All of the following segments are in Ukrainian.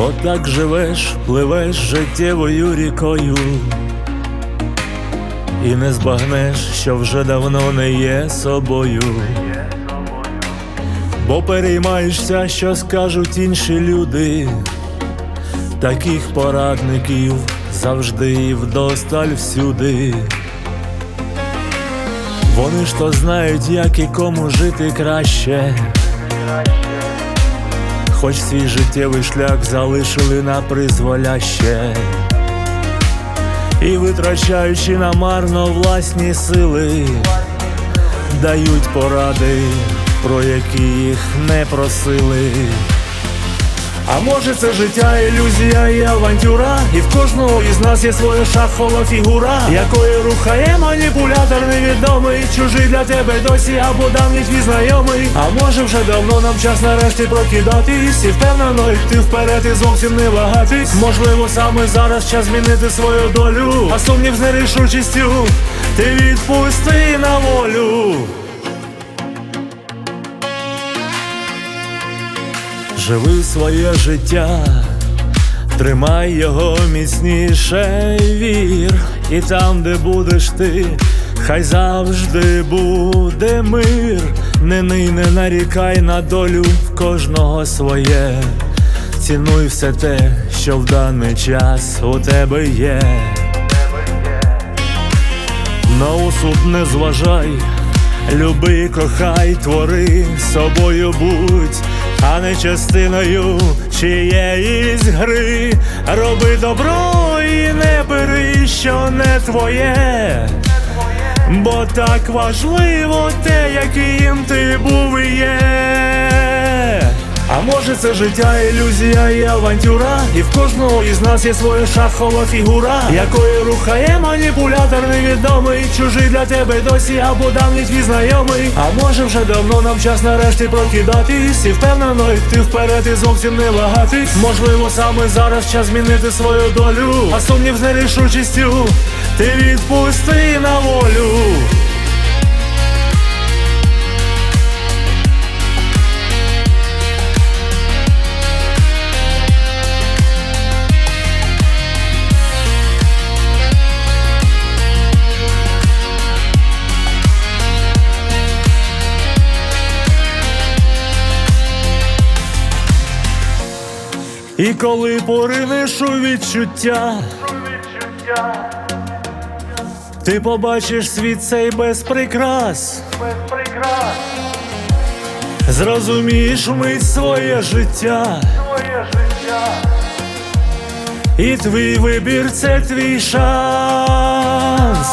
Отак живеш, пливеш життєвою рікою, і не збагнеш, що вже давно не є собою. Бо переймаєшся, що скажуть інші люди. Таких порадників завжди і вдосталь всюди. Вони ж то знають, як і кому жити краще, хоч свій життєвий шлях залишили на призволяще. І витрачаючи намарно власні сили, дають поради, про які їх не просили. А може це життя ілюзія і авантюра, і в кожного із нас є своя шахова фігура, якою рухає маніпулятор невідомий, чужий для тебе досі або давній твій знайомий. А може вже давно нам час нарешті прокидатись і впевнено йти вперед і зовсім не вагатись. Можливо саме зараз час змінити свою долю, а сумнів з нерішучістю ти відпусти на волю. Живи своє життя, тримай його міцніше й вір. І там, де будеш ти, хай завжди буде мир. Не ний, не нарікай на долю, в кожного своє. Цінуй все те, що в даний час у тебе є. На осуд не зважай, люби, кохай, твори, собою будь, а не частиною чиєїсь гри. Роби добро і не бери, що не твоє, бо так важливо те, яким ти був і є. А може це життя ілюзія і авантюра, і в кожного із нас є своя шахова фігура, якою рухає маніпулятор невідомий, чужий для тебе досі або давній твій знайомий. А може вже давно нам час нарешті прокидатись і впевнено йти вперед і зовсім не вагатись. Можливо саме зараз час змінити свою долю, а сумнів з нерішучістю ти відпусти на волю. І коли поринеш у відчуття, ти побачиш світ цей без прикрас, зрозумієш вмить своє життя, і твій вибір – це твій шанс.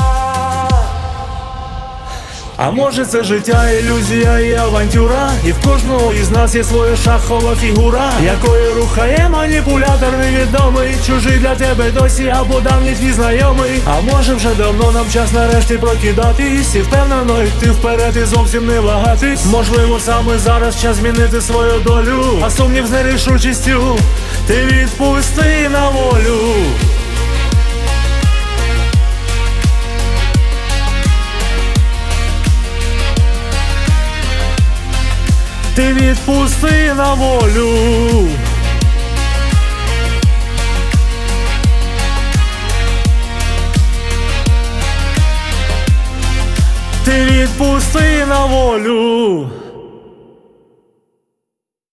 А може це життя ілюзія і авантюра, і в кожного із нас є своя шахова фігура, якою рухає маніпулятор невідомий, чужий для тебе досі або давній твій знайомий. А може вже давно нам час нарешті прокидатись і впевнено йти вперед і зовсім не вагатись. Можливо саме зараз час змінити свою долю, а сумнів з нерішучістю ти відпусти на волю. Ти відпусти на волю. Ти відпусти на волю.